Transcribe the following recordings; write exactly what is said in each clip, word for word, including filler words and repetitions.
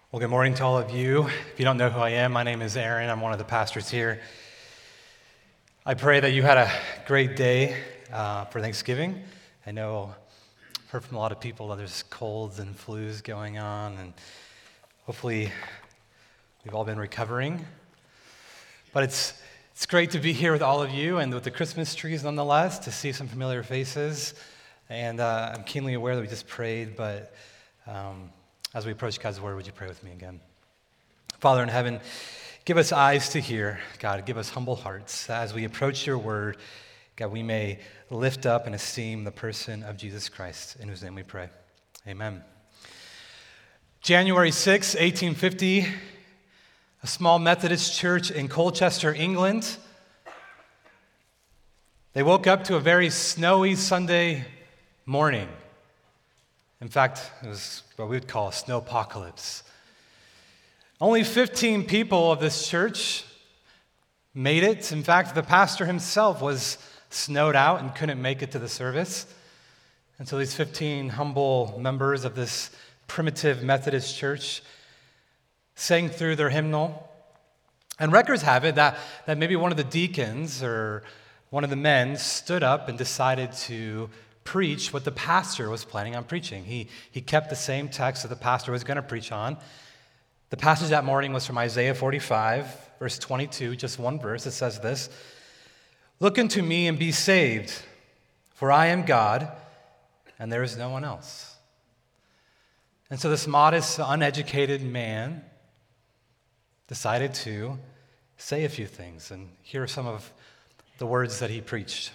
Well, good morning to all of you. If you don't know who I am, my name is Aaron. I'm one of the pastors here. I pray that you had a great day uh, for Thanksgiving. I know I've heard from a lot of people that there's colds and flus going on, and hopefully we've all been recovering. But it's it's great to be here with all of you and with the Christmas trees nonetheless, to see some familiar faces. And uh, I'm keenly aware that we just prayed, but um, as we approach God's word, would you pray with me again? Father in heaven, give us eyes to hear. God, give us humble hearts. As we approach your word, God, we may lift up and esteem the person of Jesus Christ, in whose name we pray. Amen. January sixth, eighteen fifty, a small Methodist church in Colchester, England. They woke up to a very snowy Sunday morning. In fact, it was what we would call a snowpocalypse. Only fifteen people of this church made it. In fact, the pastor himself was snowed out and couldn't make it to the service. And so these fifteen humble members of this primitive Methodist church sang through their hymnal. And records have it that, that maybe one of the deacons or one of the men stood up and decided to preach what the pastor was planning on preaching. He, he kept the same text that the pastor was going to preach on. The passage that morning was from Isaiah forty-five, verse twenty-two, just one verse. It says this: "Look unto me and be saved, for I am God, and there is no one else." And so this modest, uneducated man decided to say a few things, and here are some of the words that he preached.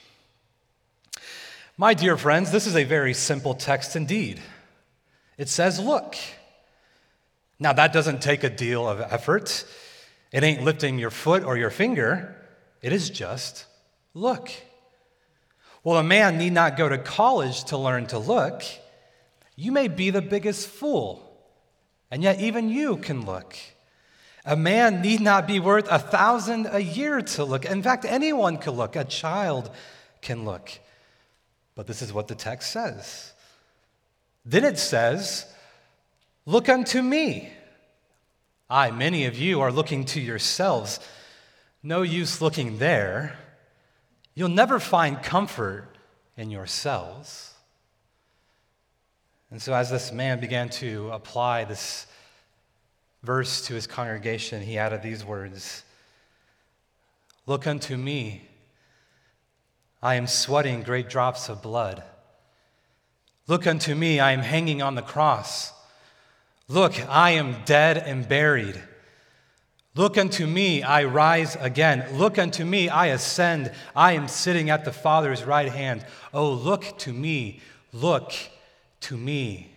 My dear friends, this is a very simple text indeed. It says, look. Now, that doesn't take a deal of effort. It ain't lifting your foot or your finger. It is just, look. Well, a man need not go to college to learn to look. You may be the biggest fool, and yet even you can look. A man need not be worth a thousand a year to look. In fact, anyone can look. A child can look. But this is what the text says. Then it says, look unto me. Aye, many of you are looking to yourselves. No use looking there. You'll never find comfort in yourselves. And so as this man began to apply this verse to his congregation, he added these words: look unto me. I am sweating great drops of blood. Look unto me, I am hanging on the cross. Look, I am dead and buried. Look unto me, I rise again. Look unto me, I ascend. I am sitting at the Father's right hand. Oh, look to me, look to me.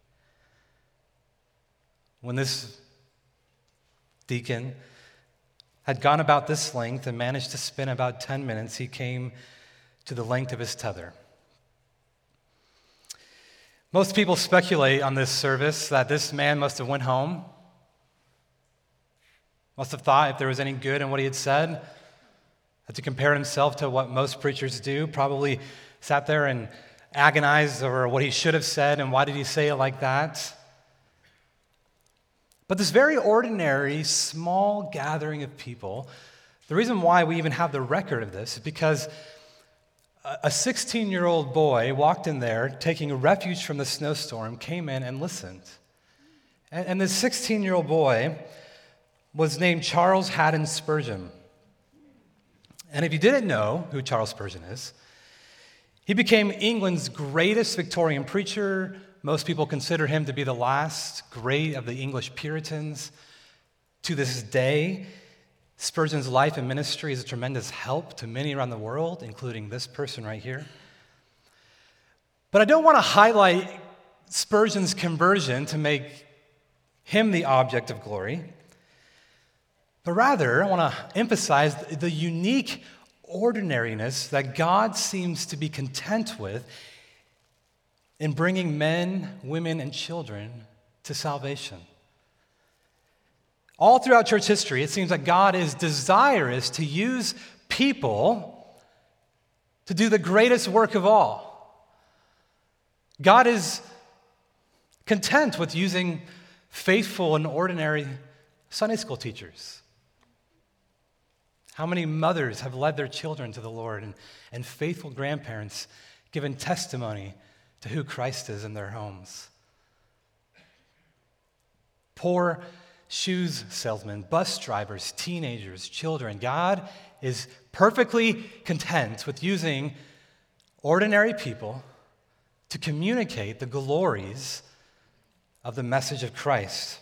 When this deacon had gone about this length and managed to spin about ten minutes, he came to the length of his tether. Most people speculate on this service that this man must have went home, must have thought if there was any good in what he had said, had to compare himself to what most preachers do, probably sat there and agonized over what he should have said and why did he say it like that. But this very ordinary, small gathering of people, the reason why we even have the record of this is because a sixteen-year-old boy walked in there, taking refuge from the snowstorm, came in and listened. And, and this sixteen-year-old boy was named Charles Haddon Spurgeon. And if you didn't know who Charles Spurgeon is, he became England's greatest Victorian preacher. Most people consider him to be the last great of the English Puritans. To this day, Spurgeon's life and ministry is a tremendous help to many around the world, including this person right here. But I don't want to highlight Spurgeon's conversion to make him the object of glory, but rather I want to emphasize the unique ordinariness that God seems to be content with in bringing men, women, and children to salvation. All throughout church history, it seems that God is desirous to use people to do the greatest work of all. God is content with using faithful and ordinary Sunday school teachers? How many mothers have led their children to the Lord, and, and faithful grandparents given testimony to who Christ is in their homes? Poor shoes salesmen, bus drivers, teenagers, children. God is perfectly content with using ordinary people to communicate the glories of the message of Christ.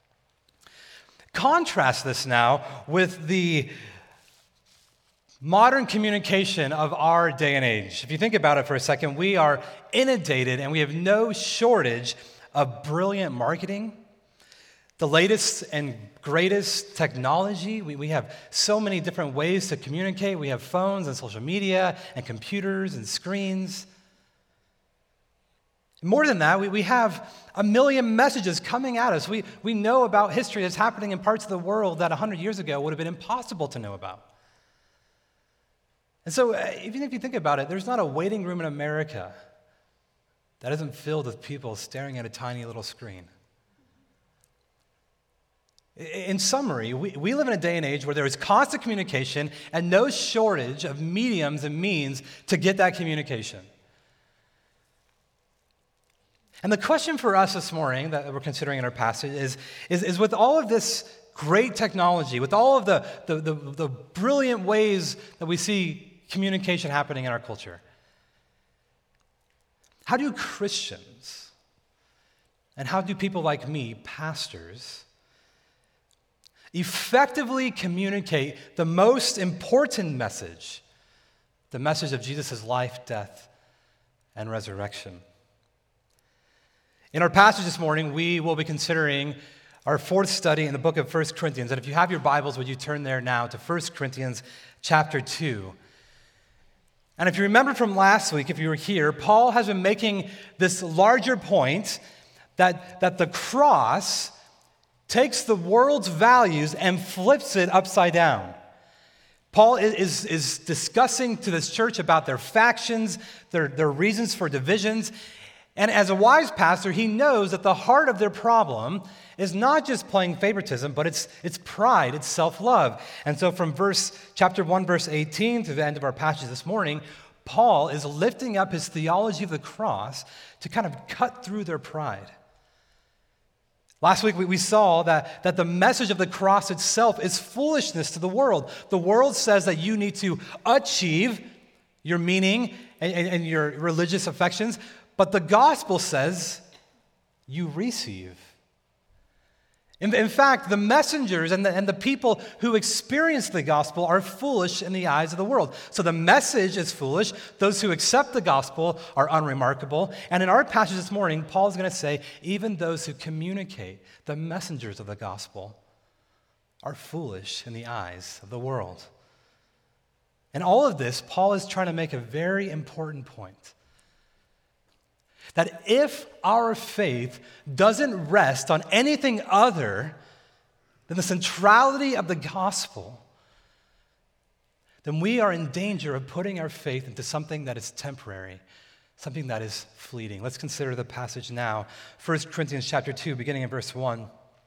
Contrast this now with the modern communication of our day and age. If you think about it for a second, we are inundated and we have no shortage of brilliant marketing, the latest and greatest technology. We, we have so many different ways to communicate. We have phones and social media and computers and screens. More than that, we, we have a million messages coming at us. We, we know about history that's happening in parts of the world that one hundred years ago would have been impossible to know about. And so, uh, even if you think about it, there's not a waiting room in America that isn't filled with people staring at a tiny little screen. In summary, we, we live in a day and age where there is constant communication and no shortage of mediums and means to get that communication. And the question for us this morning that we're considering in our passage is, is, is with all of this great technology, with all of the, the, the, the brilliant ways that we see communication happening in our culture, how do Christians, and how do people like me, pastors, effectively communicate the most important message, the message of Jesus' life, death, and resurrection? In our passage this morning, we will be considering our fourth study in the book of First Corinthians. And if you have your Bibles, would you turn there now to First Corinthians chapter two. And if you remember from last week, if you were here, Paul has been making this larger point that, that the cross takes the world's values and flips it upside down. Paul is, is discussing to this church about their factions, their, their reasons for divisions. And as a wise pastor, he knows that the heart of their problem is not just plain favoritism, but it's, it's pride, it's self-love. And so from verse chapter one, verse eighteen to the end of our passage this morning, Paul is lifting up his theology of the cross to kind of cut through their pride. Last week, we, we saw that, that the message of the cross itself is foolishness to the world. The world says that you need to achieve your meaning and, and, and your religious affections, but the gospel says you receive. In, in fact, the messengers and the, and the people who experience the gospel are foolish in the eyes of the world. So the message is foolish. Those who accept the gospel are unremarkable. And in our passage this morning, Paul is going to say, even those who communicate, the messengers of the gospel, are foolish in the eyes of the world. And all of this, Paul is trying to make a very important point. That if our faith doesn't rest on anything other than the centrality of the gospel, then we are in danger of putting our faith into something that is temporary, something that is fleeting. Let's consider the passage now. First Corinthians chapter two, beginning in verse one.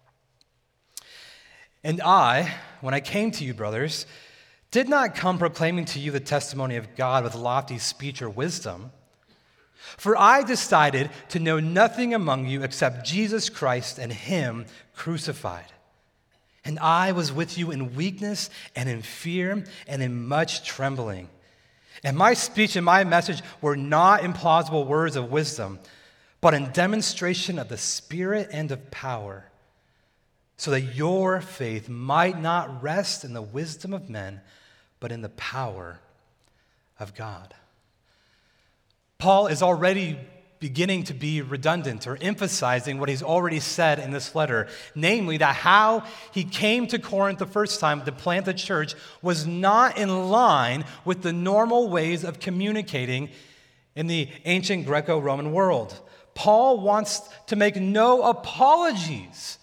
And I, when I came to you, brothers, did not come proclaiming to you the testimony of God with lofty speech or wisdom. For I decided to know nothing among you except Jesus Christ and Him crucified. And I was with you in weakness and in fear and in much trembling. And my speech and my message were not implausible words of wisdom, but in demonstration of the Spirit and of power, so that your faith might not rest in the wisdom of men, but in the power of God. Paul is already beginning to be redundant or emphasizing what he's already said in this letter, namely that how he came to Corinth the first time to plant the church was not in line with the normal ways of communicating in the ancient Greco-Roman world. Paul wants to make no apologies.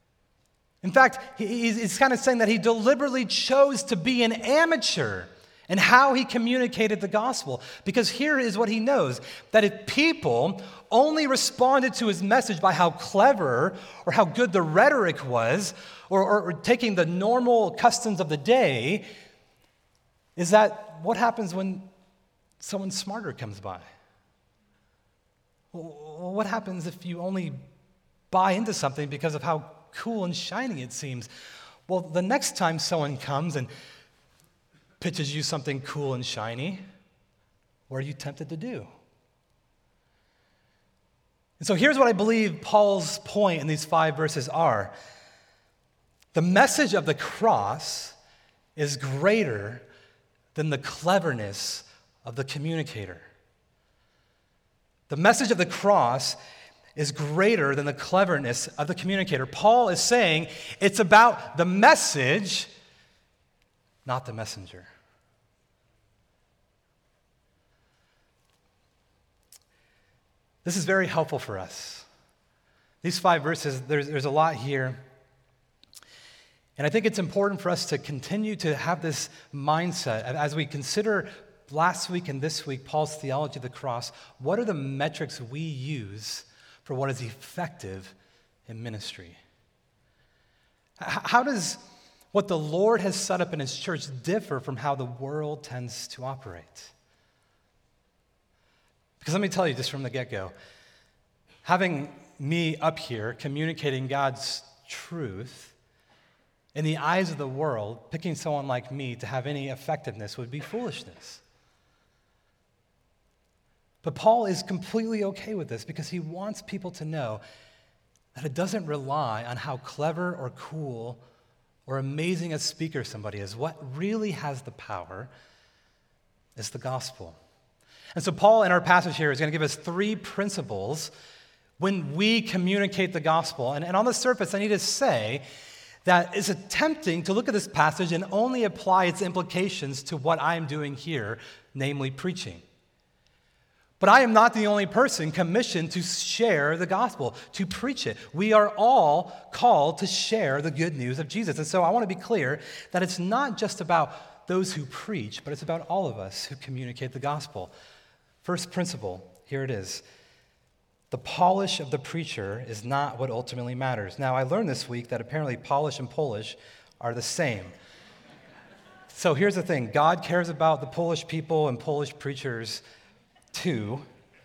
In fact, he's kind of saying that he deliberately chose to be an amateur and how he communicated the gospel. Because here is what he knows, that if people only responded to his message by how clever or how good the rhetoric was, or, or, or taking the normal customs of the day, is that what happens when someone smarter comes by? Well, what happens if you only buy into something because of how cool and shiny it seems? Well, the next time someone comes and pitches you something cool and shiny, what are you tempted to do? And so here's what I believe Paul's point in these five verses are. The message of the cross is greater than the cleverness of the communicator. The message of the cross is greater than the cleverness of the communicator. Paul is saying it's about the message, not the messenger. This is very helpful for us. These five verses, there's, there's a lot here. And I think it's important for us to continue to have this mindset as we consider last week and this week Paul's theology of the cross. What are the metrics we use for what is effective in ministry? How does what the Lord has set up in his church differ from how the world tends to operate? Because let me tell you just from the get-go, having me up here communicating God's truth, in the eyes of the world, picking someone like me to have any effectiveness would be foolishness. But Paul is completely okay with this because he wants people to know that it doesn't rely on how clever or cool or amazing a speaker somebody is. What really has the power is the gospel. And so Paul, in our passage here, is going to give us three principles when we communicate the gospel. And, and on the surface, I need to say that it's tempting to look at this passage and only apply its implications to what I'm doing here, namely preaching. But I am not the only person commissioned to share the gospel, to preach it. We are all called to share the good news of Jesus. And so I want to be clear that it's not just about those who preach, but it's about all of us who communicate the gospel. First principle, here it is. The polish of the preacher is not what ultimately matters. Now, I learned this week that apparently polish and Polish are the same. So here's the thing. God cares about the Polish people and Polish preachers too.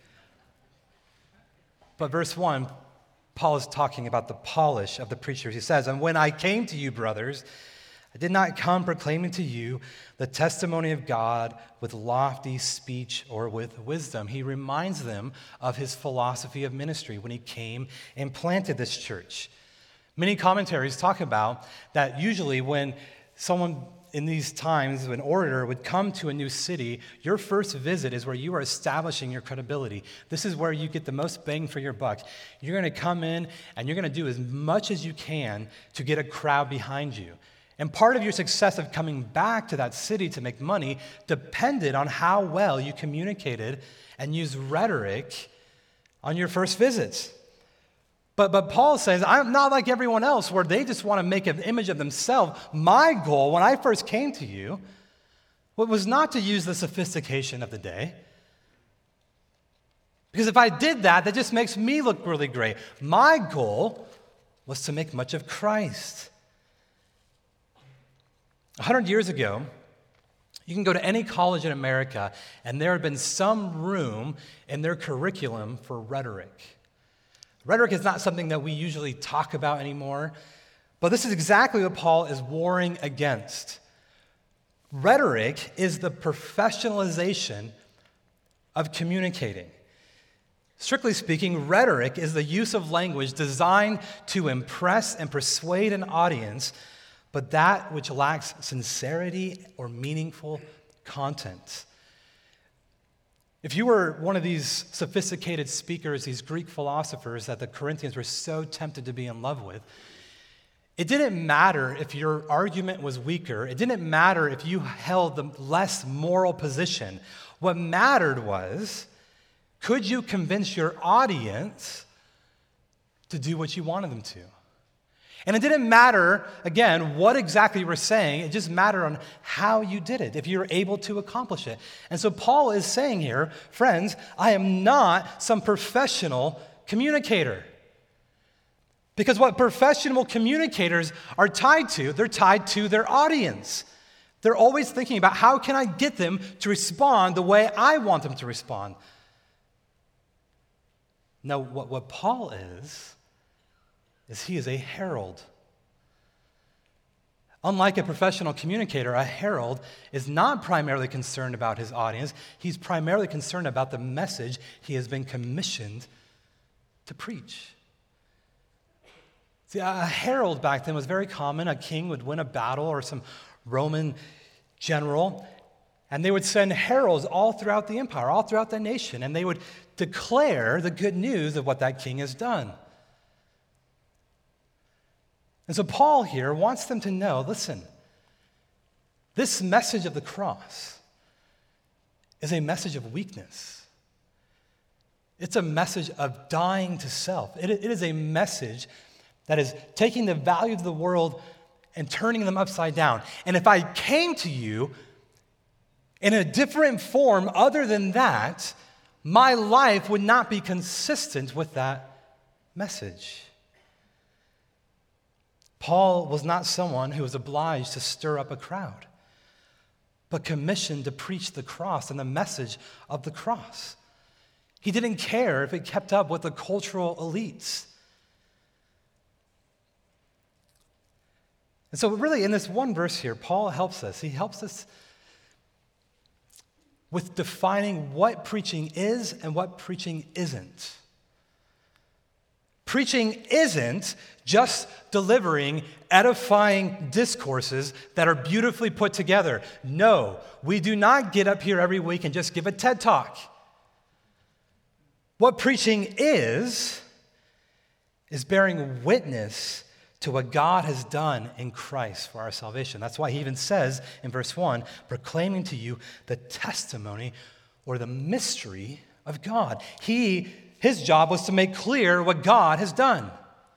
But verse one, Paul is talking about the polish of the preachers. He says, "And when I came to you, brothers, I did not come proclaiming to you the testimony of God with lofty speech or with wisdom." He reminds them of his philosophy of ministry when he came and planted this church. Many commentaries talk about that usually when someone in these times, an orator would come to a new city, your first visit is where you are establishing your credibility. This is where you get the most bang for your buck. You're going to come in and you're going to do as much as you can to get a crowd behind you. And part of your success of coming back to that city to make money depended on how well you communicated and used rhetoric on your first visits. But, but Paul says, I'm not like everyone else where they just want to make an image of themselves. My goal when I first came to you was not to use the sophistication of the day. Because if I did that, that just makes me look really great. My goal was to make much of Christ. A hundred years ago, you can go to any college in America, and there had been some room in their curriculum for rhetoric. Rhetoric is not something that we usually talk about anymore, but this is exactly what Paul is warring against. Rhetoric is the professionalization of communicating. Strictly speaking, rhetoric is the use of language designed to impress and persuade an audience, but that which lacks sincerity or meaningful content. If you were one of these sophisticated speakers, these Greek philosophers that the Corinthians were so tempted to be in love with, it didn't matter if your argument was weaker. It didn't matter if you held the less moral position. What mattered was, could you convince your audience to do what you wanted them to? And it didn't matter, again, what exactly you were saying. It just mattered on how you did it, if you were able to accomplish it. And so Paul is saying here, friends, I am not some professional communicator. Because what professional communicators are tied to, they're tied to their audience. They're always thinking about how can I get them to respond the way I want them to respond. Now, what, what Paul is, is he is a herald. Unlike a professional communicator, a herald is not primarily concerned about his audience. He's primarily concerned about the message he has been commissioned to preach. See, a herald back then was very common. A king would win a battle or some Roman general, and they would send heralds all throughout the empire, all throughout the nation, and they would declare the good news of what that king has done. And so Paul here wants them to know, listen, this message of the cross is a message of weakness. It's a message of dying to self. It, it is a message that is taking the value of the world and turning them upside down. And if I came to you in a different form other than that, my life would not be consistent with that message. Paul was not someone who was obliged to stir up a crowd, but commissioned to preach the cross and the message of the cross. He didn't care if it kept up with the cultural elites. And so really in this one verse here, Paul helps us. He helps us with defining what preaching is and what preaching isn't. Preaching isn't just delivering edifying discourses that are beautifully put together. No, we do not get up here every week and just give a TED Talk. What preaching is, is bearing witness to what God has done in Christ for our salvation. That's why he even says in verse one, proclaiming to you the testimony or the mystery of God. He, his job was to make clear what God has done.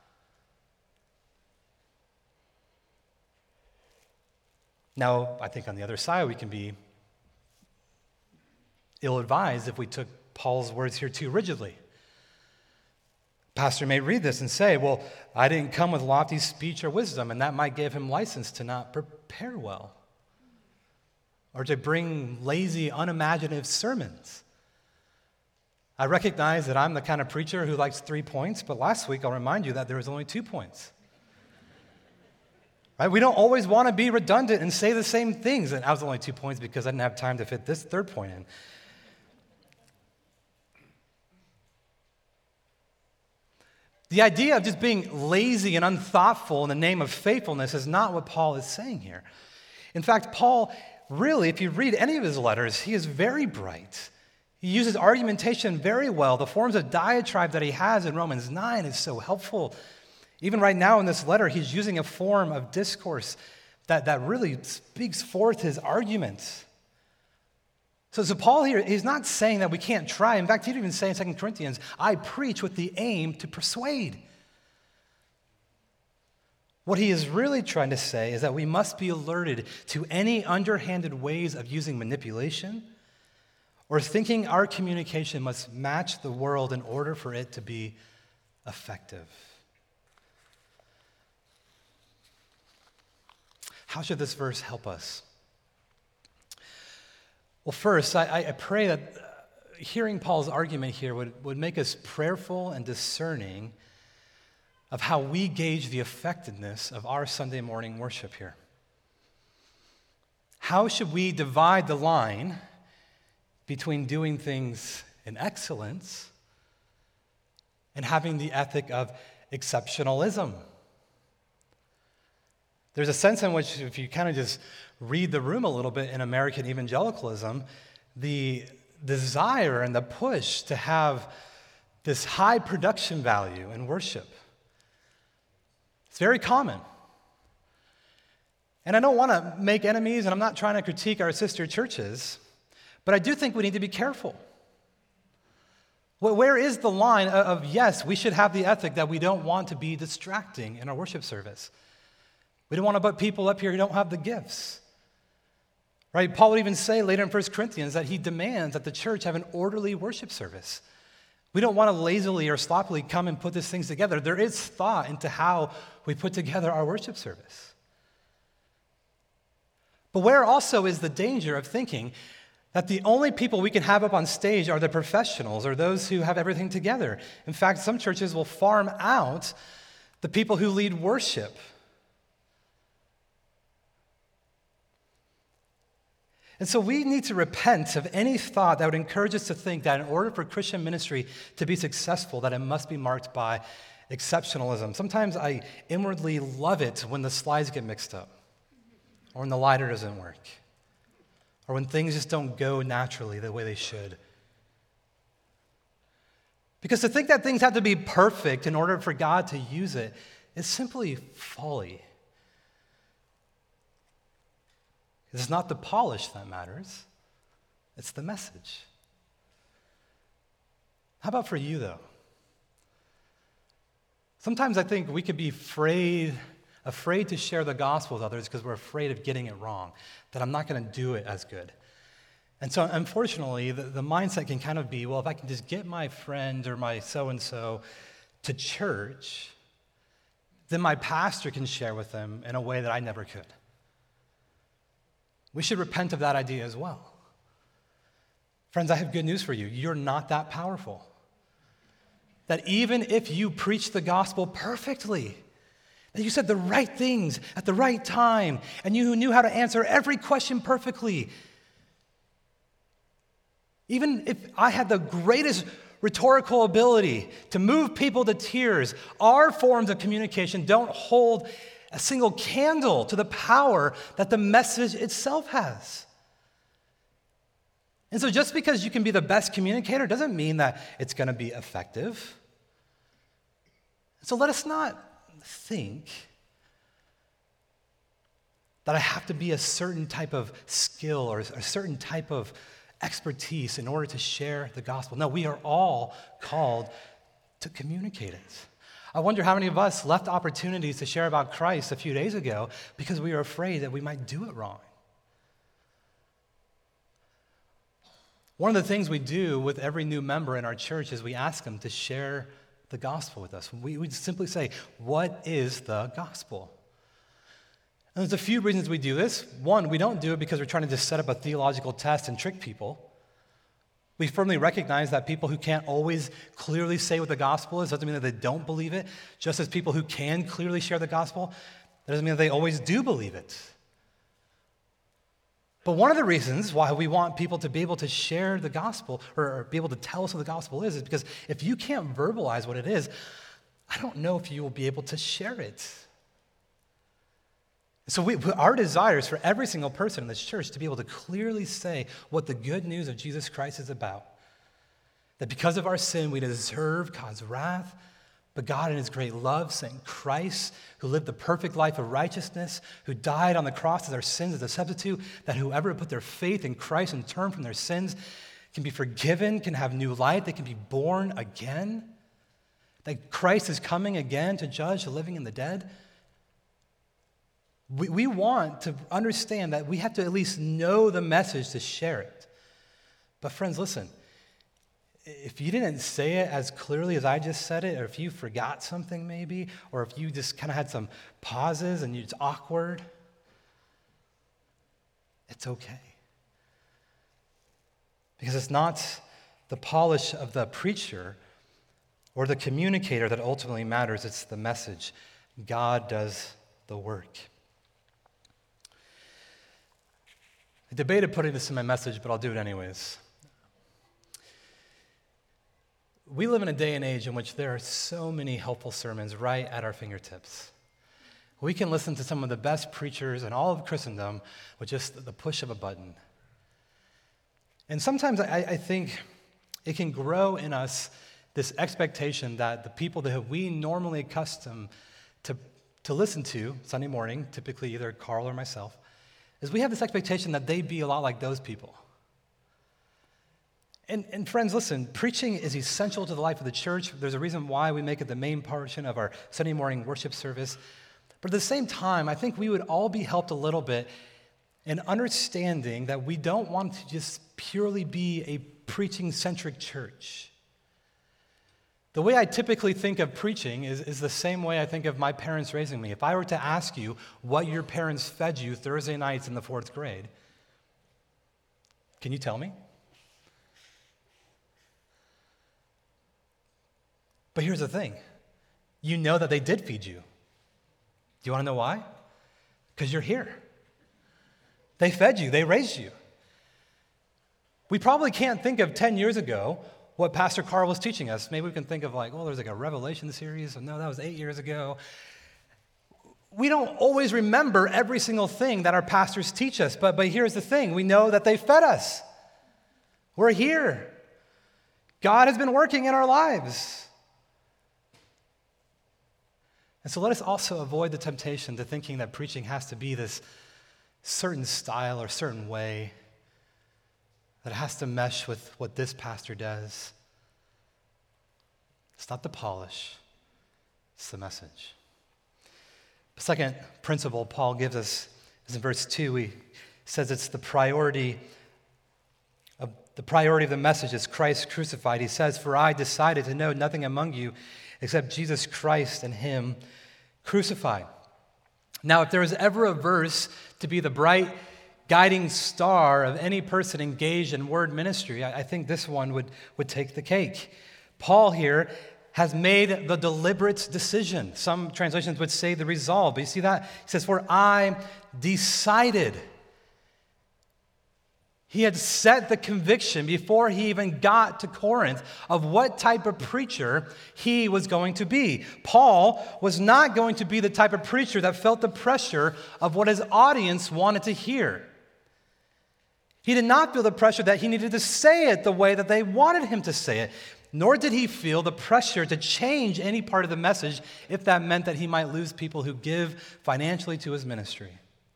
Now, I think on the other side, we can be ill-advised if we took Paul's words here too rigidly. Pastor may read this and say, well, I didn't come with lofty speech or wisdom, and that might give him license to not prepare well or to bring lazy, unimaginative sermons. I recognize that I'm the kind of preacher who likes three points, but last week I'll remind you that there was only two points. Right? We don't always want to be redundant and say the same things. And I was only two points because I didn't have time to fit this third point in. The idea of just being lazy and unthoughtful in the name of faithfulness is not what Paul is saying here. In fact, Paul really, if you read any of his letters, he is very bright. He uses argumentation very well. The forms of diatribe that he has in Romans nine is so helpful. Even right now in this letter, he's using a form of discourse that, that really speaks forth his arguments. So, so Paul here, he's not saying that we can't try. In fact, he'd even say in Second Corinthians, I preach with the aim to persuade. What he is really trying to say is that we must be alerted to any underhanded ways of using manipulation or thinking our communication must match the world in order for it to be effective. How should this verse help us? Well, first, I, I pray that hearing Paul's argument here would, would make us prayerful and discerning of how we gauge the effectiveness of our Sunday morning worship here. How should we divide the line between doing things in excellence and having the ethic of exceptionalism? There's a sense in which, if you kind of just read the room a little bit in American evangelicalism, the desire and the push to have this high production value in worship. It's very common. And I don't want to make enemies, and I'm not trying to critique our sister churches, but I do think we need to be careful. Well, where is the line of, of, yes, we should have the ethic that we don't want to be distracting in our worship service? We don't want to put people up here who don't have the gifts. Right? Paul would even say later in First Corinthians that he demands that the church have an orderly worship service. We don't want to lazily or sloppily come and put these things together. There is thought into how we put together our worship service. But where also is the danger of thinking that the only people we can have up on stage are the professionals or those who have everything together. In fact, some churches will farm out the people who lead worship. And so we need to repent of any thought that would encourage us to think that in order for Christian ministry to be successful, that it must be marked by exceptionalism. Sometimes I inwardly love it when the slides get mixed up, or when the lighter doesn't work, or when things just don't go naturally the way they should. Because to think that things have to be perfect in order for God to use it is simply folly. It's not the polish that matters, it's the message. How about for you, though? Sometimes I think we could be afraid, afraid to share the gospel with others because we're afraid of getting it wrong, that I'm not going to do it as good. And so, unfortunately, the, the mindset can kind of be, well, if I can just get my friend or my so-and-so to church, then my pastor can share with them in a way that I never could. We should repent of that idea as well. Friends, I have good news for you. You're not that powerful. That even if you preach the gospel perfectly, that you said the right things at the right time, and you knew how to answer every question perfectly, even if I had the greatest rhetorical ability to move people to tears, our forms of communication don't hold a single candle to the power that the message itself has. And so just because you can be the best communicator doesn't mean that it's going to be effective. So let us not think that I have to be a certain type of skill or a certain type of expertise in order to share the gospel. No, we are all called to communicate it. I wonder how many of us left opportunities to share about Christ a few days ago because we were afraid that we might do it wrong. One of the things we do with every new member in our church is we ask them to share the gospel with us. We, we simply say, what is the gospel? And there's a few reasons we do this. One, we don't do it because we're trying to just set up a theological test and trick people. We firmly recognize that people who can't always clearly say what the gospel is doesn't mean that they don't believe it, just as people who can clearly share the gospel, that doesn't mean that they always do believe it. But one of the reasons why we want people to be able to share the gospel or, or be able to tell us what the gospel is is because if you can't verbalize what it is, I don't know if you will be able to share it. So we, our desire is for every single person in this church to be able to clearly say what the good news of Jesus Christ is about. That because of our sin, we deserve God's wrath, but God in his great love sent Christ, who lived the perfect life of righteousness, who died on the cross as our sins as a substitute, that whoever put their faith in Christ and turn from their sins can be forgiven, can have new life, they can be born again. That Christ is coming again to judge the living and the dead. We, we want to understand that we have to at least know the message to share it. But friends, listen, if you didn't say it as clearly as I just said it, or if you forgot something maybe, or if you just kind of had some pauses and it's awkward, it's okay. Because it's not the polish of the preacher or the communicator that ultimately matters, it's the message. God does the work. I debated putting this in my message, but I'll do it anyways. We live in a day and age in which there are so many helpful sermons right at our fingertips. We can listen to some of the best preachers in all of Christendom with just the push of a button. And sometimes I, I think it can grow in us this expectation that the people that we normally accustomed to, to listen to Sunday morning, typically either Carl or myself, is we have this expectation that they be a lot like those people. And, and friends, listen, preaching is essential to the life of the church. There's a reason why we make it the main portion of our Sunday morning worship service. But at the same time, I think we would all be helped a little bit in understanding that we don't want to just purely be a preaching-centric church. The way I typically think of preaching is, is the same way I think of my parents raising me. If I were to ask you what your parents fed you Thursday nights in the fourth grade, can you tell me? But here's the thing. You know that they did feed you. Do you want to know why? Because you're here. They fed you. They raised you. We probably can't think of ten years ago what Pastor Carl was teaching us. Maybe we can think of like, oh, there's like a Revelation series. No, that was eight years ago. We don't always remember every single thing that our pastors teach us. But, but here's the thing. We know that they fed us. We're here. God has been working in our lives. And so let us also avoid the temptation to thinking that preaching has to be this certain style or certain way, that it has to mesh with what this pastor does. It's not the polish, it's the message. The second principle Paul gives us is in verse two. He says it's the priority of the priority of the message is Christ crucified. He says, "For I decided to know nothing among you except Jesus Christ and him crucified." Now, if there was ever a verse to be the bright guiding star of any person engaged in word ministry, I, I think this one would, would take the cake. Paul here has made the deliberate decision. Some translations would say the resolve, but you see that? He says, "For I decided." He had set the conviction before he even got to Corinth of what type of preacher he was going to be. Paul was not going to be the type of preacher that felt the pressure of what his audience wanted to hear. He did not feel the pressure that he needed to say it the way that they wanted him to say it, nor did he feel the pressure to change any part of the message if that meant that he might lose people who give financially to his ministry.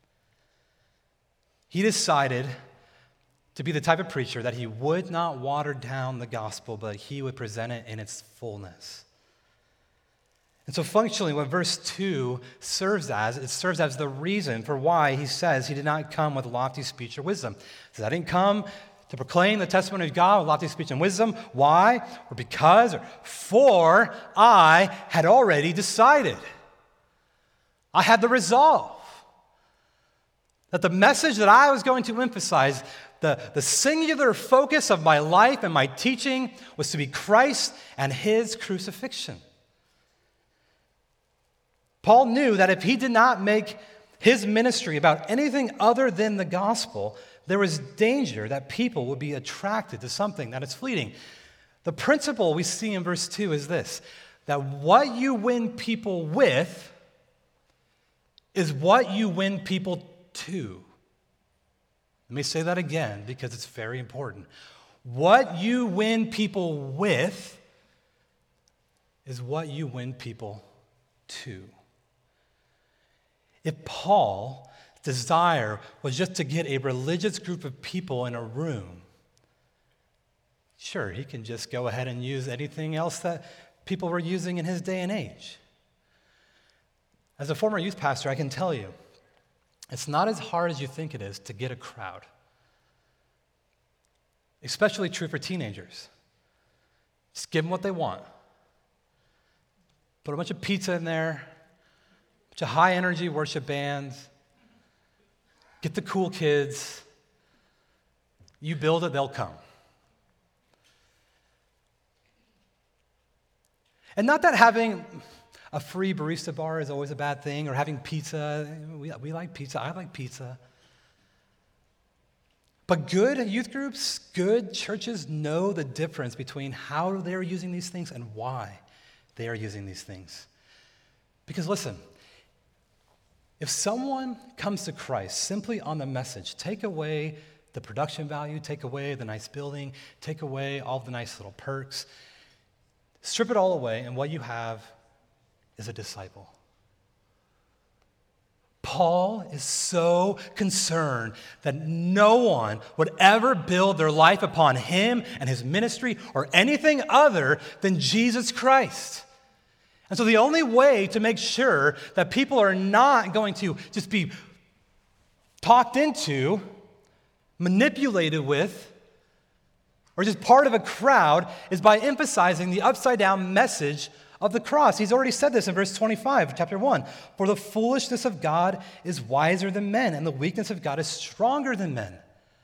He decided to be the type of preacher that he would not water down the gospel, but he would present it in its fullness. And so functionally, what verse two serves as, it serves as the reason for why he says he did not come with lofty speech or wisdom. He says, "I didn't come to proclaim the testimony of God with lofty speech and wisdom." Why? Or because, or for I had already decided. I had the resolve that the message that I was going to emphasize, The, the singular focus of my life and my teaching was to be Christ and his crucifixion. Paul knew that if he did not make his ministry about anything other than the gospel, there was danger that people would be attracted to something that is fleeting. The principle we see in verse two is this, that what you win people with is what you win people to. Let me say that again because it's very important. What you win people with is what you win people to. If Paul's desire was just to get a religious group of people in a room, sure, he can just go ahead and use anything else that people were using in his day and age. As a former youth pastor, I can tell you, it's not as hard as you think it is to get a crowd. Especially true for teenagers. Just give them what they want. Put a bunch of pizza in there, a bunch of high-energy worship bands, get the cool kids. You build it, they'll come. And not that having a free barista bar is always a bad thing, or having pizza. We, we like pizza. I like pizza. But good youth groups, good churches know the difference between how they're using these things and why they are using these things. Because listen, if someone comes to Christ simply on the message, take away the production value, take away the nice building, take away all the nice little perks, strip it all away, and what you have is a disciple. Paul is so concerned that no one would ever build their life upon him and his ministry or anything other than Jesus Christ. And so the only way to make sure that people are not going to just be talked into, manipulated with, or just part of a crowd is by emphasizing the upside-down message of the cross. He's already said this in verse twenty-five, chapter one. For the foolishness of God is wiser than men, and the weakness of God is stronger than men.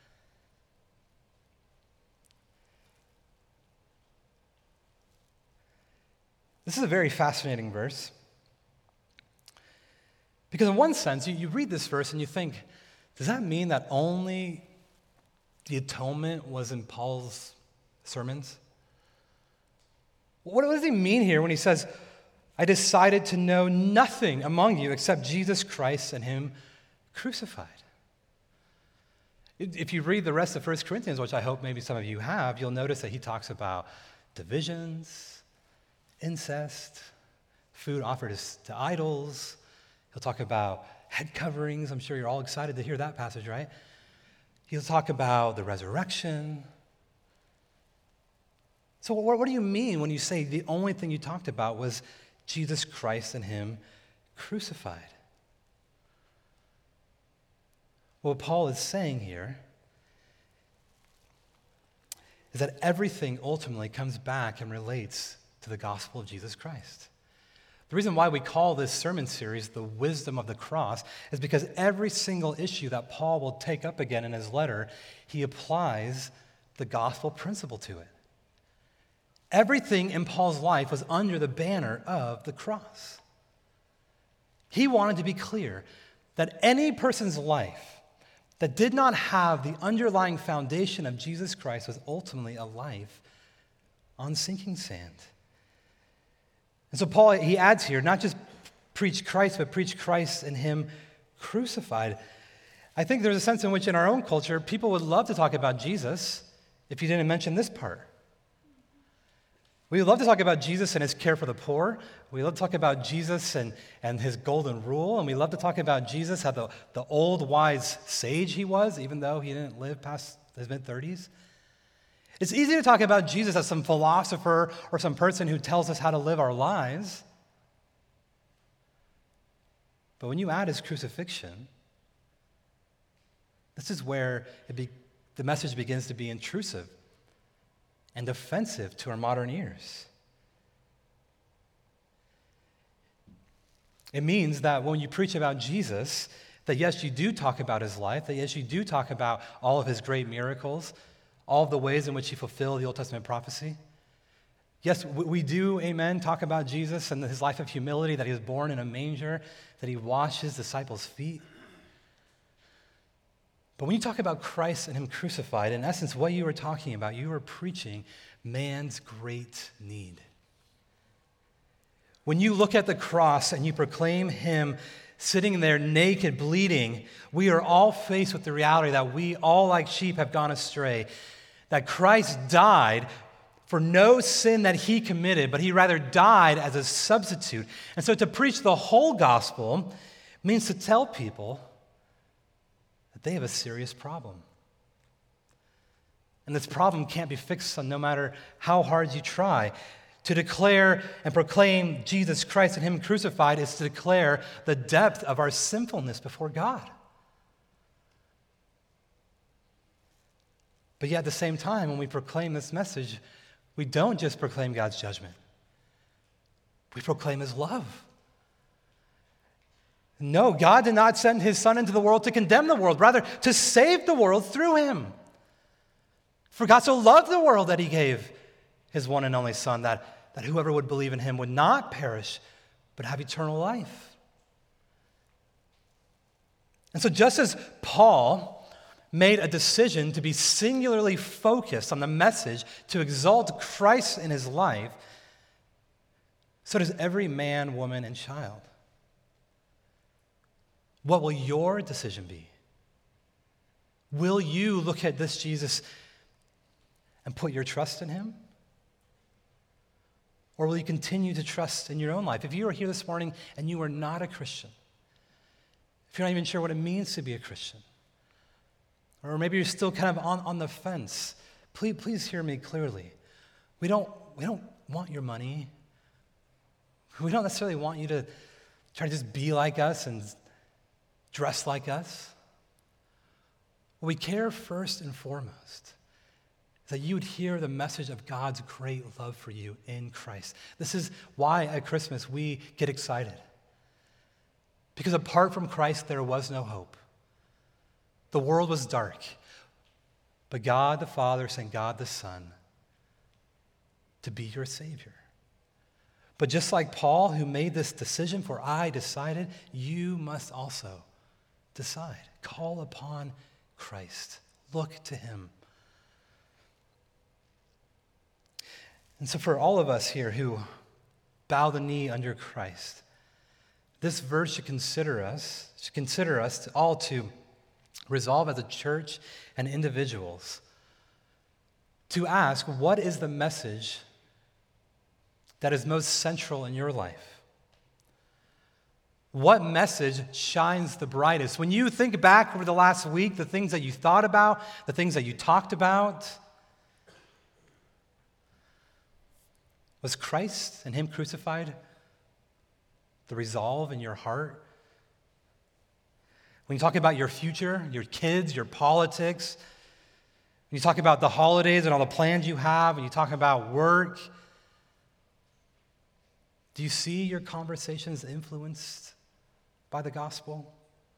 This is a very fascinating verse. Because in one sense, you, you read this verse and you think, does that mean that only the atonement was in Paul's sermons? What does he mean here when he says, I decided to know nothing among you except Jesus Christ and him crucified? If you read the rest of First Corinthians, which I hope maybe some of you have, you'll notice that he talks about divisions, incest, food offered to idols. He'll talk about head coverings. I'm sure you're all excited to hear that passage, right? He'll talk about the resurrection. So what, what do you mean when you say the only thing you talked about was Jesus Christ and him crucified? What Paul is saying here is that everything ultimately comes back and relates to the gospel of Jesus Christ. The reason why we call this sermon series the wisdom of the cross is because every single issue that Paul will take up again in his letter, he applies the gospel principle to it. Everything in Paul's life was under the banner of the cross. He wanted to be clear that any person's life that did not have the underlying foundation of Jesus Christ was ultimately a life on sinking sand. And so Paul, he adds here, not just preach Christ, but preach Christ and him crucified. I think there's a sense in which in our own culture, people would love to talk about Jesus if you didn't mention this part. We would love to talk about Jesus and his care for the poor. We love to talk about Jesus and, and his golden rule. And we love to talk about Jesus, how the, the old wise sage he was, even though he didn't live past his mid-thirties. It's easy to talk about Jesus as some philosopher or some person who tells us how to live our lives. But when you add his crucifixion, this is where it be, the message begins to be intrusive and offensive to our modern ears. It means that when you preach about Jesus, that yes, you do talk about his life, that yes, you do talk about all of his great miracles, all of the ways in which he fulfilled the Old Testament prophecy. Yes, we do, amen, talk about Jesus and his life of humility, that he was born in a manger, that he washed his disciples' feet. But when you talk about Christ and him crucified, in essence, what you are talking about, you are preaching man's great need. When you look at the cross and you proclaim him sitting there naked, bleeding, we are all faced with the reality that we all like sheep have gone astray, that Christ died for no sin that he committed, but he rather died as a substitute. And so to preach the whole gospel means to tell people that they have a serious problem. And this problem can't be fixed no matter how hard you try. To declare and proclaim Jesus Christ and him crucified is to declare the depth of our sinfulness before God. But yet at the same time, when we proclaim this message, we don't just proclaim God's judgment. We proclaim his love. No, God did not send his Son into the world to condemn the world, rather to save the world through him. For God so loved the world that he gave his one and only Son, that, that whoever would believe in him would not perish, but have eternal life. And so just as Paul made a decision to be singularly focused on the message to exalt Christ in his life, so does every man, woman, and child. What will your decision be? Will you look at this Jesus and put your trust in him? Or will you continue to trust in your own life? If you are here this morning and you are not a Christian, if you're not even sure what it means to be a Christian, or maybe you're still kind of on, on the fence, please, please hear me clearly. We don't, we don't want your money. We don't necessarily want you to try to just be like us and dress like us. What we care first and foremost is that you would hear the message of God's great love for you in Christ. This is why at Christmas we get excited. Because apart from Christ, there was no hope. The world was dark. But God the Father sent God the Son to be your Savior. But just like Paul, who made this decision, for I decided, you must also decide. Call upon Christ. Look to him. And so for all of us here who bow the knee under Christ, this verse should consider us, should consider us to, all to resolve as a church and individuals to ask, what is the message that is most central in your life? What message shines the brightest? When you think back over the last week, the things that you thought about, the things that you talked about, was Christ and him crucified the resolve in your heart? When you talk about your future, your kids, your politics, when you talk about the holidays and all the plans you have, when you talk about work, do you see your conversations influenced by the gospel?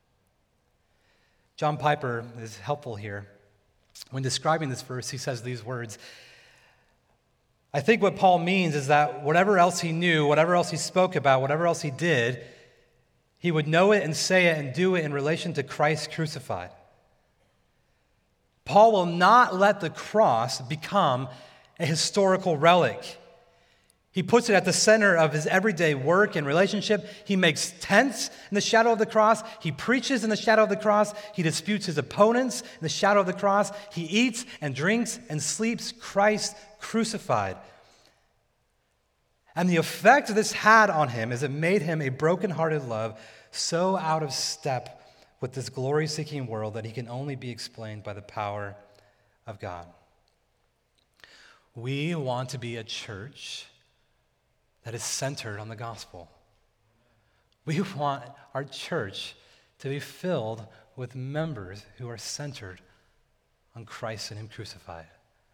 John Piper is helpful here. When describing this verse, he says these words, I think what Paul means is that whatever else he knew, whatever else he spoke about, whatever else he did, he would know it and say it and do it in relation to Christ crucified. Paul will not let the cross become a historical relic. He puts it at the center of his everyday work and relationship. He makes tents in the shadow of the cross. He preaches in the shadow of the cross. He disputes his opponents in the shadow of the cross. He eats and drinks and sleeps Christ crucified. And the effect this had on him is it made him a brokenhearted love so out of step with this glory-seeking world that he can only be explained by the power of God. We want to be a church that is centered on the gospel. We want our church to be filled with members who are centered on Christ and him crucified.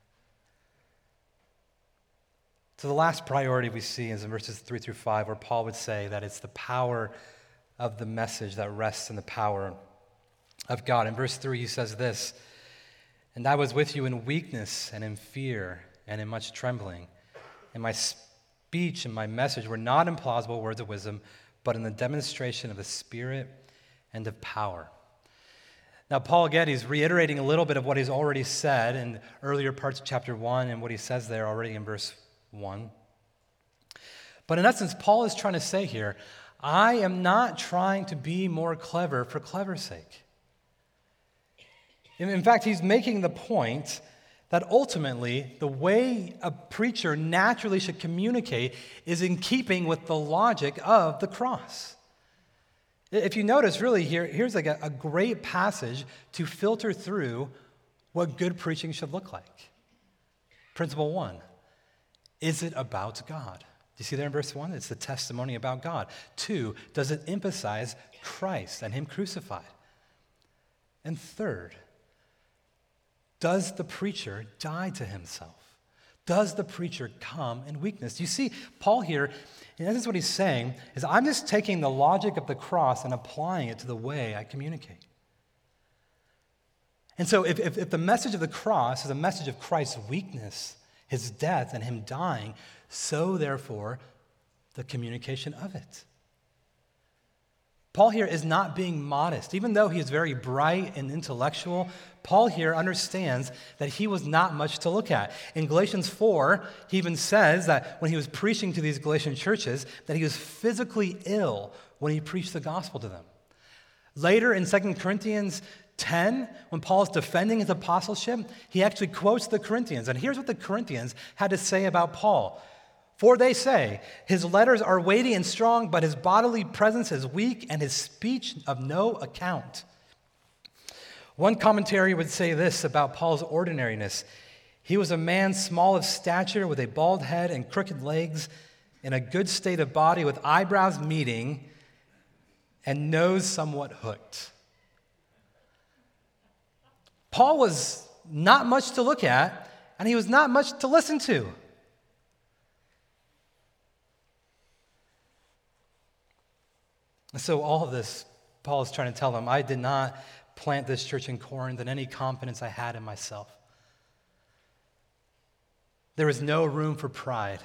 So the last priority we see is in verses three through five, where Paul would say that it's the power of the message that rests in the power of God. In verse three, he says this, and I was with you in weakness and in fear and in much trembling. And my speech and my message were not in plausible words of wisdom, but in the demonstration of the Spirit and of power. Now, Paul, again, he's reiterating a little bit of what he's already said in earlier parts of chapter one and what he says there already in verse one. But in essence, Paul is trying to say here, I am not trying to be more clever for clever's sake. In fact, he's making the point that ultimately the way a preacher naturally should communicate is in keeping with the logic of the cross. If you notice, really, here, here's like a, a great passage to filter through what good preaching should look like. Principle one, is it about God? Do you see there in verse one? It's the testimony about God. Two, does it emphasize Christ and him crucified? And third, does the preacher die to himself? Does the preacher come in weakness? You see, Paul here, in essence what he's saying is, I'm just taking the logic of the cross and applying it to the way I communicate. And so if, if, if the message of the cross is a message of Christ's weakness, his death, and him dying, so therefore the communication of it. Paul here is not being modest. Even though he is very bright and intellectual, Paul here understands that he was not much to look at. In Galatians four, he even says that when he was preaching to these Galatian churches, that he was physically ill when he preached the gospel to them. Later in Second Corinthians ten, when Paul is defending his apostleship, he actually quotes the Corinthians. And here's what the Corinthians had to say about Paul. For they say, his letters are weighty and strong, but his bodily presence is weak and his speech of no account. One commentary would say this about Paul's ordinariness. He was a man small of stature with a bald head and crooked legs, in a good state of body with eyebrows meeting and nose somewhat hooked. Paul was not much to look at, and he was not much to listen to. And so all of this, Paul is trying to tell them, I did not plant this church in Corinth in any confidence I had in myself. There was no room for pride.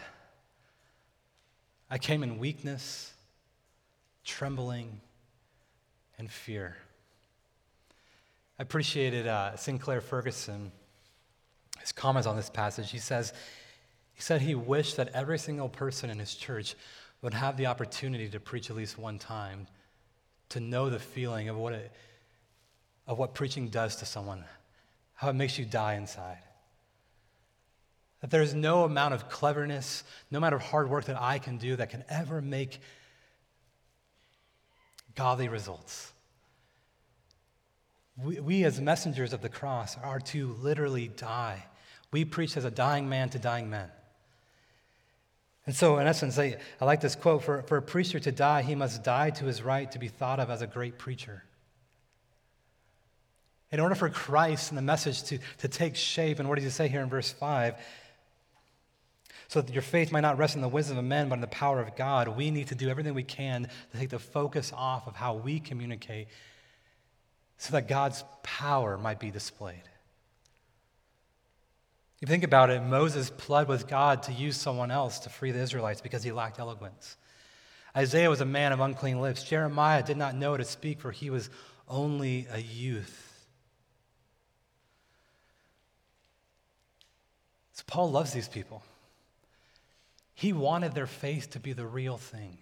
I came in weakness, trembling, and fear. I appreciated uh, Sinclair Ferguson, his comments on this passage. He says, he said he wished that every single person in his church would have the opportunity to preach at least one time, to know the feeling of what it, of what preaching does to someone, how it makes you die inside. That there's no amount of cleverness, no amount of hard work that I can do that can ever make godly results. We, we as messengers of the cross are to literally die. We preach as a dying man to dying men. And so, in essence, I, I like this quote, for, for a preacher to die, he must die to his right to be thought of as a great preacher. In order for Christ and the message to, to take shape, and what does he say here in verse five? So that your faith might not rest in the wisdom of men, but in the power of God, we need to do everything we can to take the focus off of how we communicate so that God's power might be displayed. If you think about it, Moses pled with God to use someone else to free the Israelites because he lacked eloquence. Isaiah was a man of unclean lips. Jeremiah did not know to speak, for he was only a youth. So Paul loves these people. He wanted their faith to be the real thing.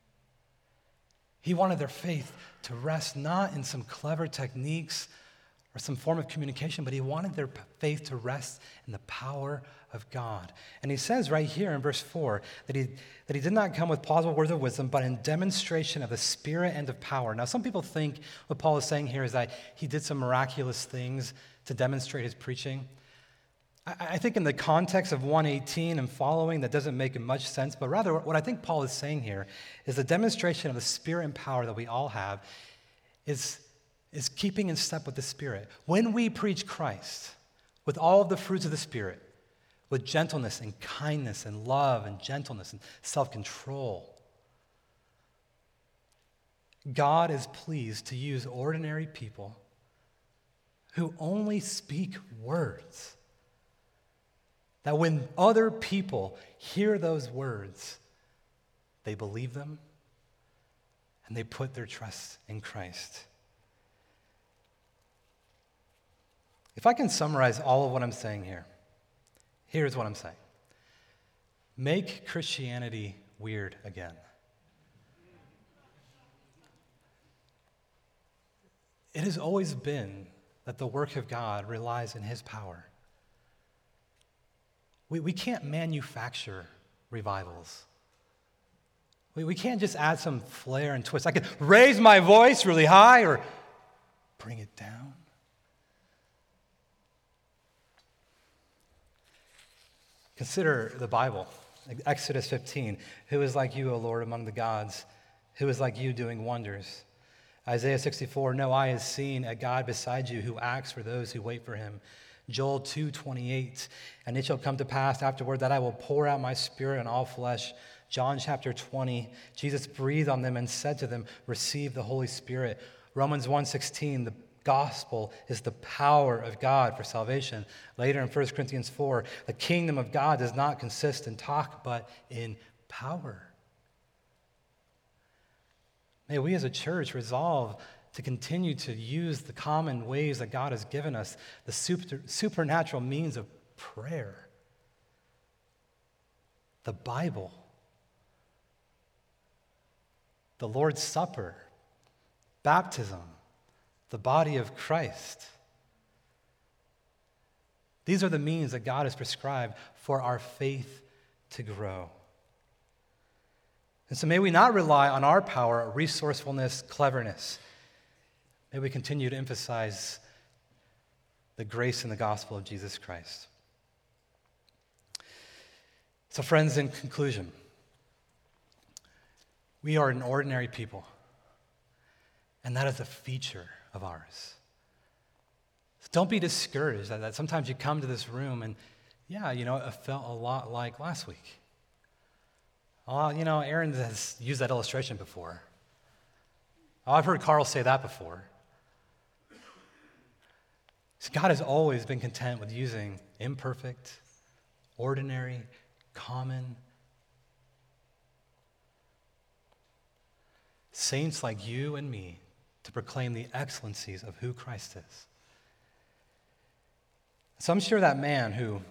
He wanted their faith to rest not in some clever techniques or some form of communication, but he wanted their faith to rest in the power of God. And he says right here in verse four that he, that he did not come with plausible words of wisdom, but in demonstration of the Spirit and of power. Now, some people think what Paul is saying here is that he did some miraculous things to demonstrate his preaching. I, I think in the context of one eighteen and following, that doesn't make much sense, but rather what I think Paul is saying here is the demonstration of the Spirit and power that we all have is is keeping in step with the Spirit. When we preach Christ with all of the fruits of the Spirit, with gentleness and kindness and love and gentleness and self-control, God is pleased to use ordinary people who only speak words. That when other people hear those words, they believe them and they put their trust in Christ. If I can summarize all of what I'm saying here, here's what I'm saying. Make Christianity weird again. It has always been that the work of God relies in his power. We, we can't manufacture revivals. We, we can't just add some flair and twist. I can raise my voice really high or bring it down. Consider the Bible, Exodus fifteen. Who is like you, O Lord, among the gods? Who is like you doing wonders? Isaiah sixty-four, no eye has seen a God beside you who acts for those who wait for him. Joel two twenty-eight, and it shall come to pass afterward that I will pour out my spirit on all flesh. John chapter twenty, Jesus breathed on them and said to them, receive the Holy Spirit. Romans one sixteen, the gospel is the power of God for salvation. Later in First Corinthians four, the kingdom of God does not consist in talk, but in power. May we as a church resolve to continue to use the common ways that God has given us, the super, supernatural means of prayer, the Bible, the Lord's Supper, baptism, the body of Christ. These are the means that God has prescribed for our faith to grow. And so may we not rely on our power, resourcefulness, cleverness. May we continue to emphasize the grace and the gospel of Jesus Christ. So friends, in conclusion, we are an ordinary people, and that is a feature of ours. So don't be discouraged that, that sometimes you come to this room and, yeah, you know, it felt a lot like last week. Oh, you know, Aaron has used that illustration before. Oh, I've heard Carl say that before. So God has always been content with using imperfect, ordinary, common saints like you and me to proclaim the excellencies of who Christ is. So I'm sure that man who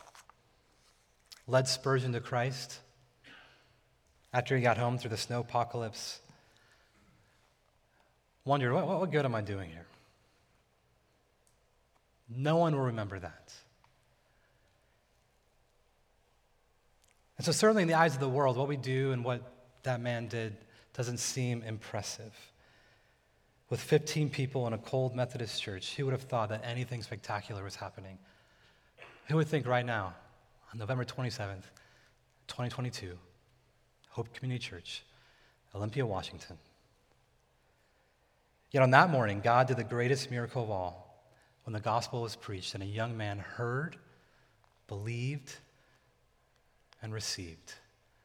led Spurgeon to Christ after he got home through the snow apocalypse wondered, what, what good am I doing here? No one will remember that. And so certainly in the eyes of the world, what we do and what that man did doesn't seem impressive. With fifteen people in a cold Methodist church, who would have thought that anything spectacular was happening? Who would think right now, on November twenty-seventh, twenty twenty-two, Hope Community Church, Olympia, Washington. Yet on that morning, God did the greatest miracle of all when the gospel was preached and a young man heard, believed, and received.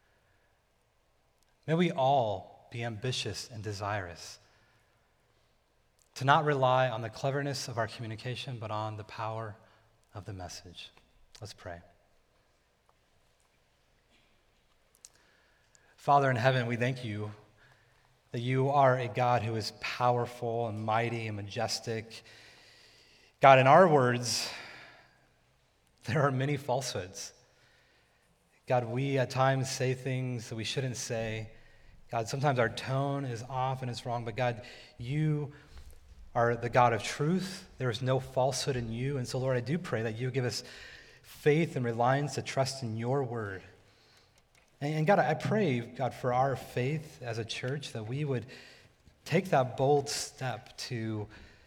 May we all be ambitious and desirous to not rely on the cleverness of our communication, but on the power of the message. Let's pray. Father in heaven, we thank you that you are a God who is powerful and mighty and majestic. God, in our words, there are many falsehoods. God, we at times say things that we shouldn't say. God, sometimes our tone is off and it's wrong, but God, you are the God of truth. There is no falsehood in you. And so, Lord, I do pray that you give us faith and reliance to trust in your word. And God, I pray, God, for our faith as a church, that we would take that bold step to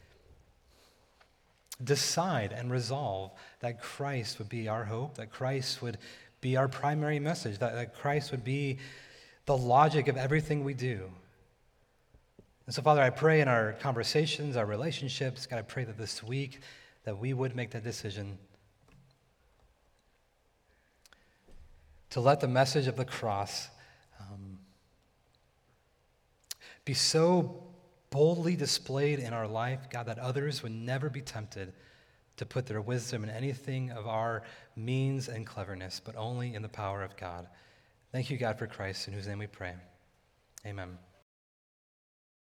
decide and resolve that Christ would be our hope, that Christ would be our primary message, that, that Christ would be the logic of everything we do. And so, Father, I pray in our conversations, our relationships, God, I pray that this week that we would make that decision to let the message of the cross um, be so boldly displayed in our life, God, that others would never be tempted to put their wisdom in anything of our means and cleverness, but only in the power of God. Thank you, God, for Christ, in whose name we pray. Amen.